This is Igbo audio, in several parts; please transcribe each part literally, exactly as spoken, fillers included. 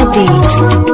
the beat.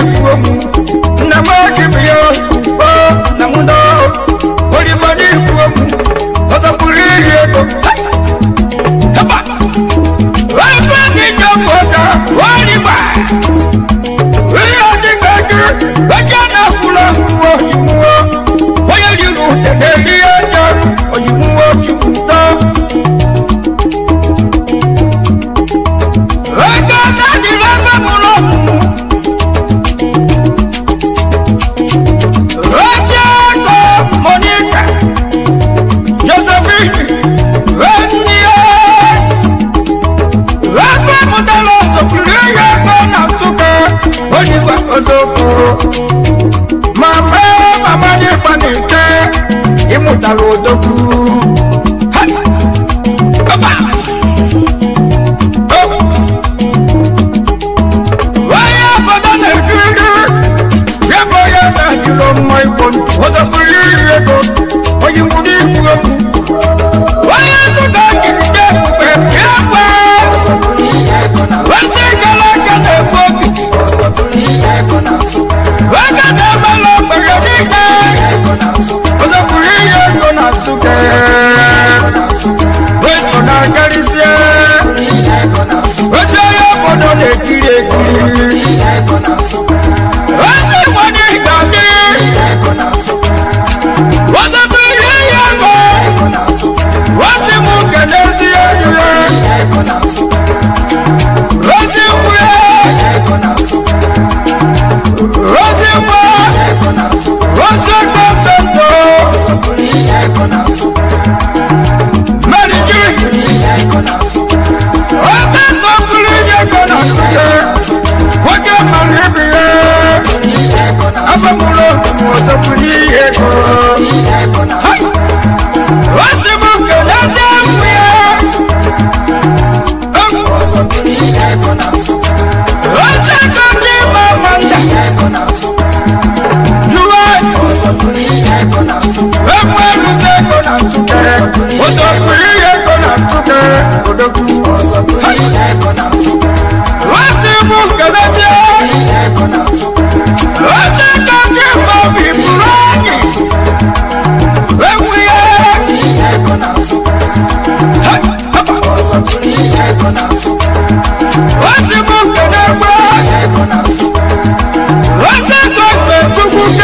kuomu na maji bio oh na mundo odi mani kuomu osa puriye ko haba wewe ni jamoda wali ba wewe ndikaje bajana kula huo himuo oya liru tendeli aja oyimuo chimuta weka tadi lamba mulo Monica, Josephine, Renia, Rafa Modelo, Sopulia, Bonatuka, Oliver Ozoko, Mama, Mama, Panite, Imutalo Doku. Was a free ego, or you would eat work. Why is it that you get what's the galak and the book? Why got the melon for your big was a free ego not to get. Wait for that Galicia. What's your for the kid? What's the money got it? What's up in here? What's the moon and Nancy? Rosie, Rosie, Rosie, Constanto, Mary Jane, what is up in here? What can I live here? I'm a mulo, was a pretty echo. What's the book? That's it. What's the country, Mama? You are where you say, Gonna to get what's a pretty echo to get. What's the book? That's it. What's the country, Bobby? Where we are, what's the book? What's the gospel to book?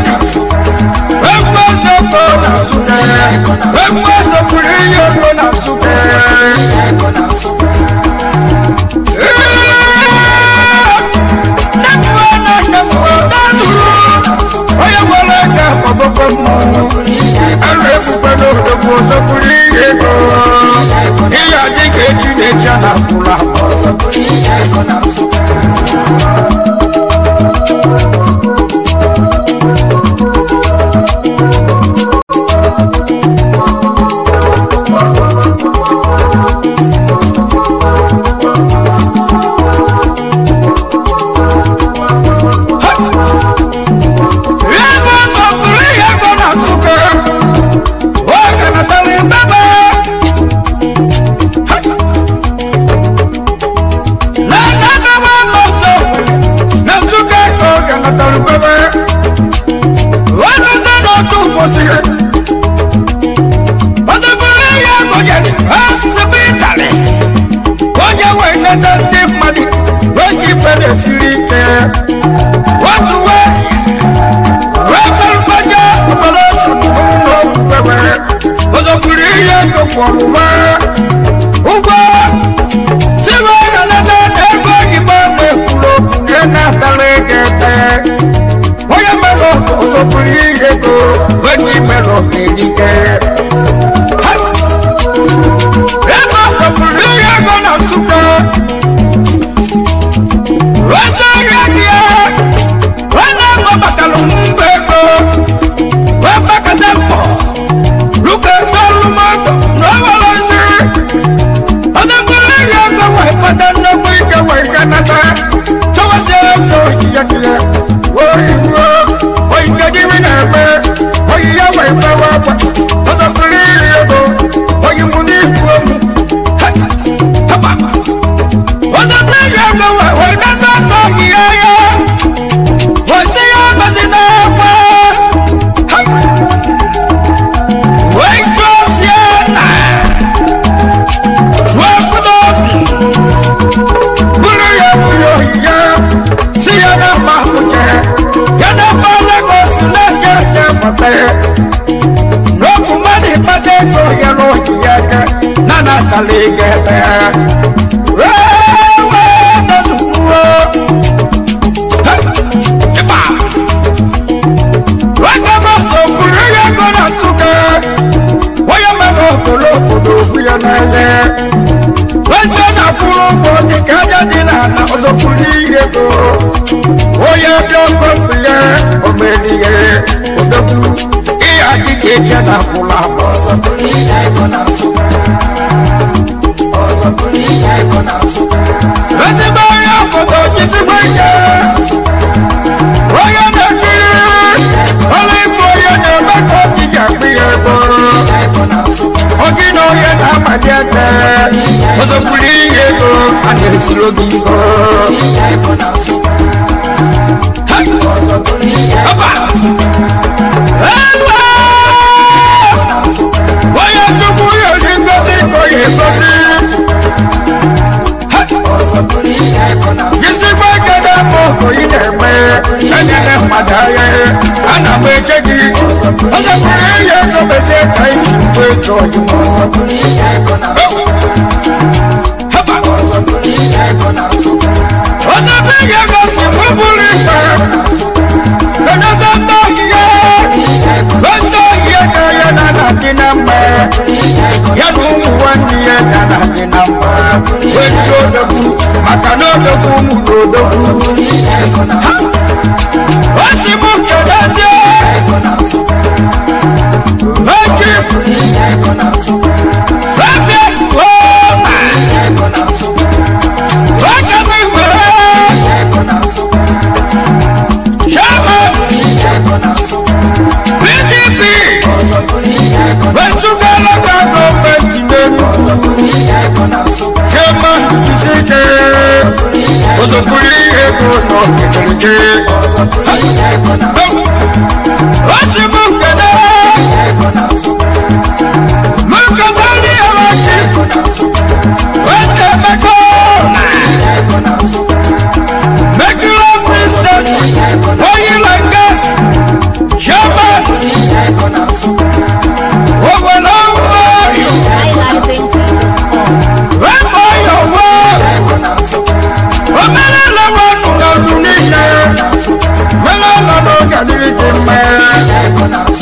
When was the born out today? When was the free born out today? What's up, doko pile omeniye odoku iya dike na kula ozo kuni ya ikona suka ozo kuni ya ikona suka wese baya koto kisi wanya oya na kiri ole foya na bako kija kwiye bo ogino ye na madiate ozo kuni ye go ane silogi go ya ikona suka ozo kuni ya ikona suka oya tuku yo ni ngozi oye ngozi Jisi kwa kada moko ineme Enene madaye Ana mwekeji Oza kuri ye zobese Kaiji mwecho Oza kuri ye kona Hapa Oza kuri ye kona Oza pige gosi mbulika Kena santa hiye Wento hiye kaya nana kinamba Yanumu wani ye nana kinamba Wendo dobu Makano dobu mudo dobu Wasimu kedaze Waki Waki Woma Waka miwe Shama P D P Wetsugala kako Wetsimenu Kema Kisike Ozo kuri ego no kekeleke Wasimu kede Mukatani awaki Wete mekona Mekula sister Oyi like us Shama Owala uwayo Wembo yo wa Omelele wanu na runine Melele no kadiri kime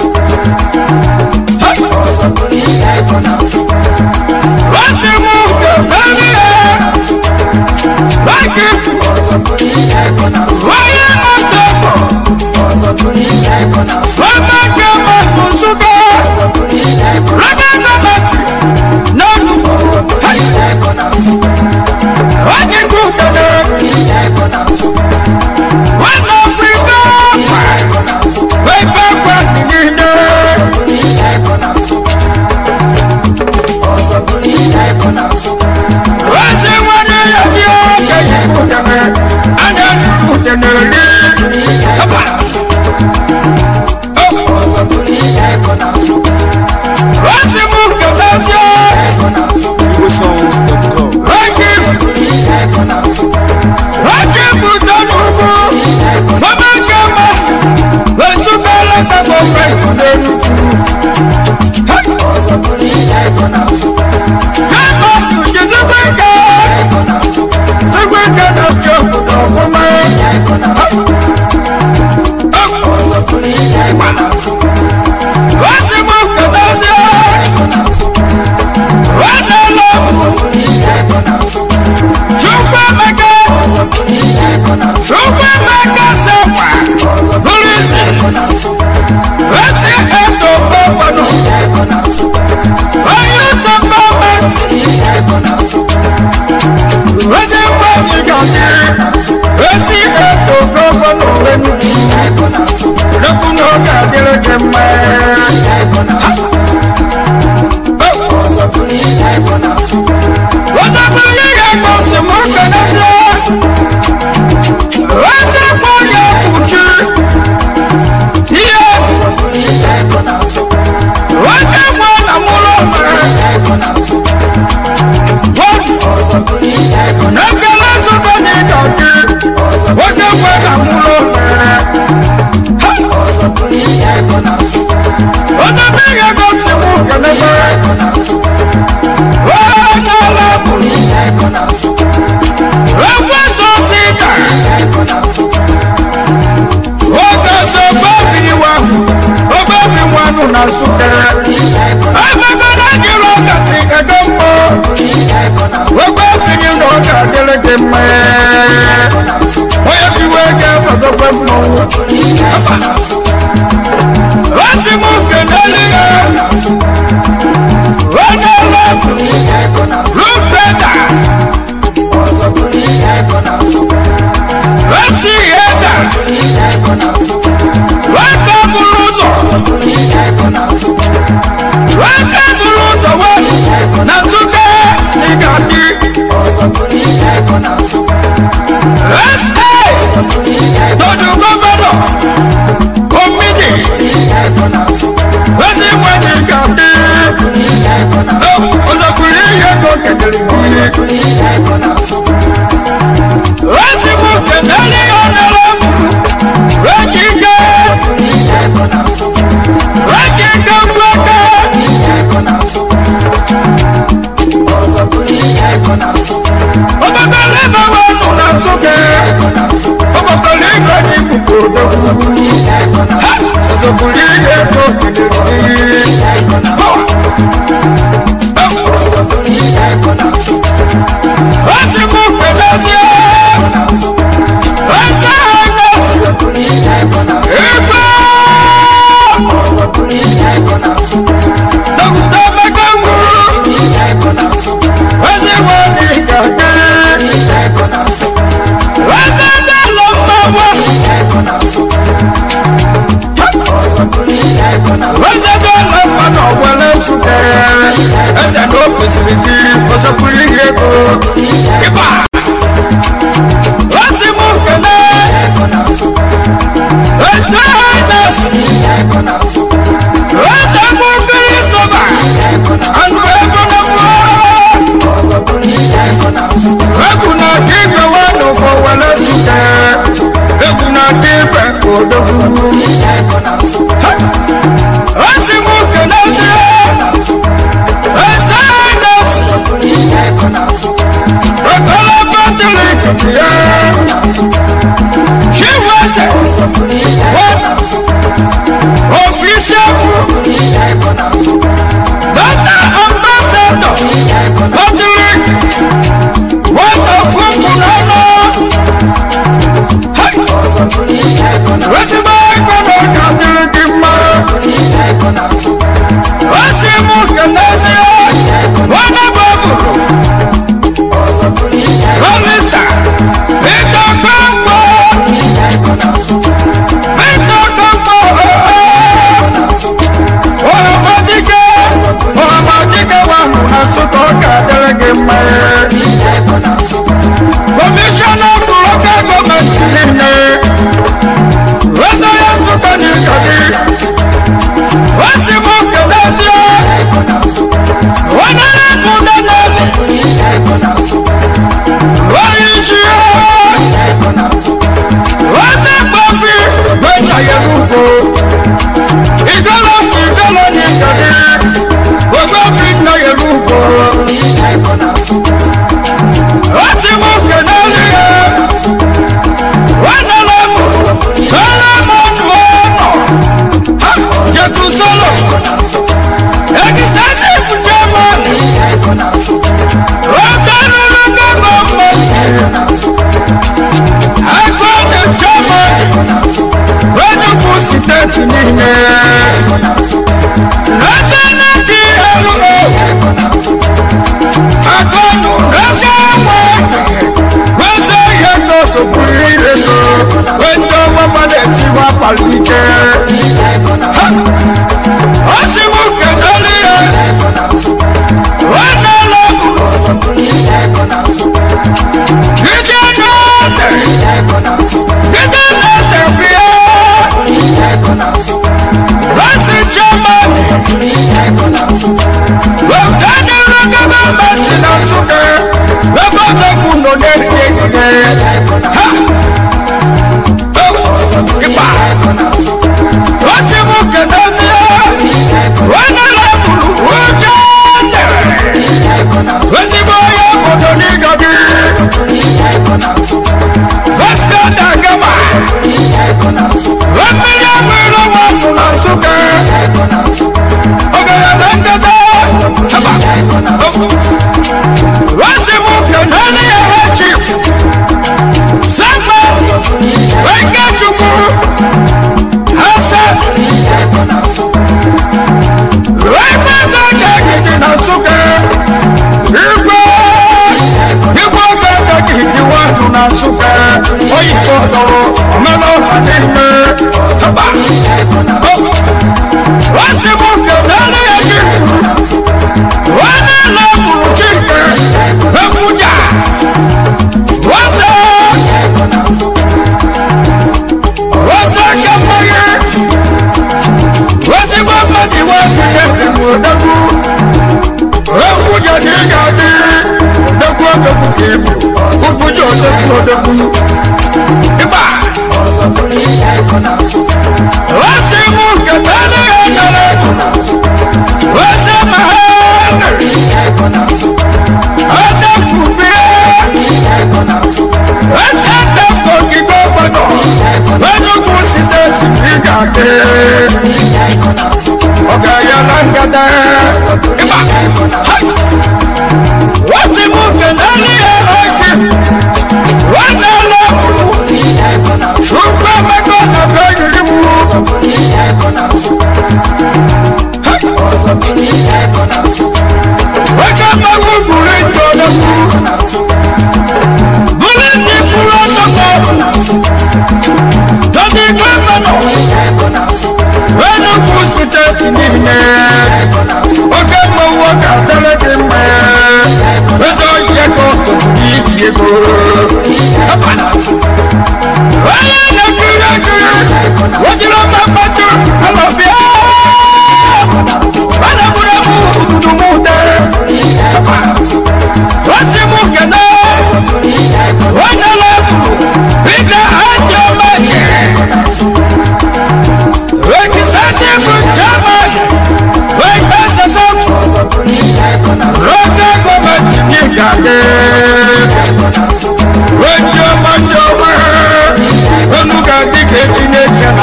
Okay,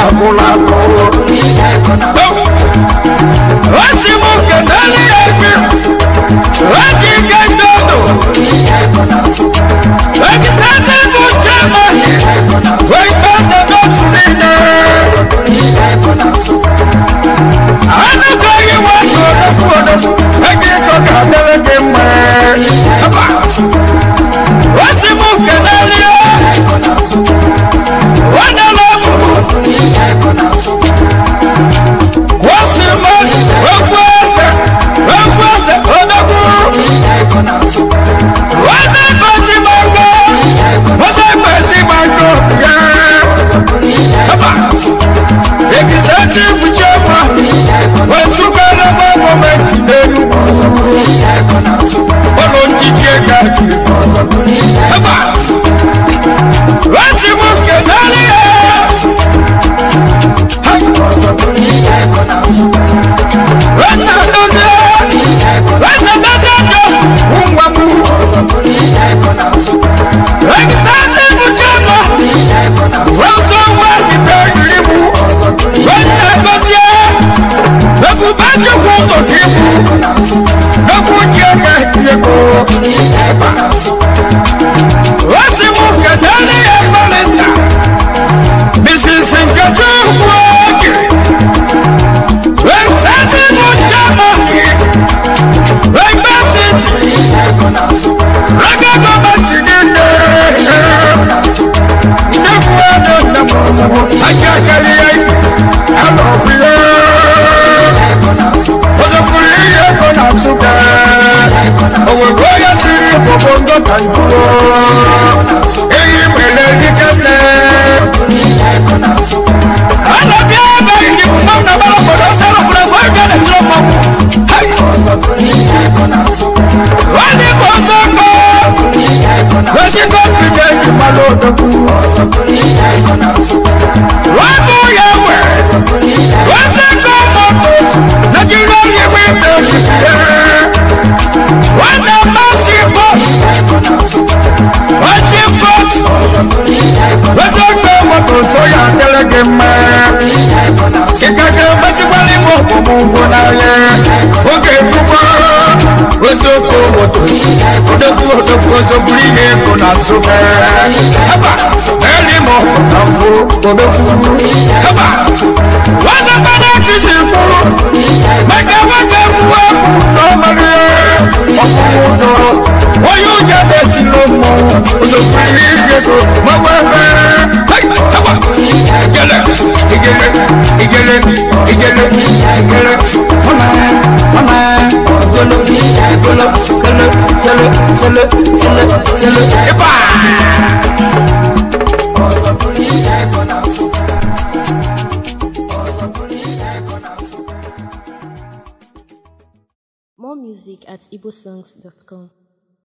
agwụla agwụ osi m keneli ya gbe oji ike ndodo ekisati bụ chema wekpe ndodo tulile anụkọghị nwata odogwu odogwu ego ịkọ ga-adịrị gị mma osi m keneli ya wadala ọbụbụ kwosimas okwueze okwueze odogwu weze kpesi mago weze kpesi mago ya executive chairman wesukala gba gọọmenti n'Enugu ụlọ njije ga-ajụ wesi m keneli ya wena dozie wena dozie jo ngwamu executive chairman wese wezite iribu wena dozie ebube chukwu ụzọ ka ibu egwu ji ege ego wesi m keneli ya minista misisi nkechi ugwuoge executive chairman regbetiti rege gọọmenti niile ndị bụ ede ndemọzọgbụ aka akari ya alọbụ ya ozọpụrụ ihe ego na nsụka owego ya siri bọbọ ndọta njuo eyi mere dike nne anabịa ebe ndị mmanwụ na gbara obodo ọsara kwuru ebe oge na-etiri mmanwụ nwanne m ọsọ kọ wezikọ pide eji mmanụ odogwu wabụ ya nwe wezikọ mọtò Nigeria onye ibe ya nwanne mmasị bọt nwanne bọt wezikọ mọtò so ya dịrị gị mma ịkaga emesikwala ime ọkpụkpụ ụgbọ n'ahịa oge ekwukwa ozokwu moto odogwu odogwu ozogburu ihe ego na nsụbe haba eri ma ọkụ na mfụ odogwu haba wazakwana kisi mkpụrụ maka nwoke mgbuwe bụ n'ọmara ọkpụkpụ ụjọ onye ụjọ na-etilo mmọnwụ ozogburu ihe ego mawebe haba igele igele igele igele igele ọma ọma golo golo golo sele sele sele sele eba More music at igbosongs dot com.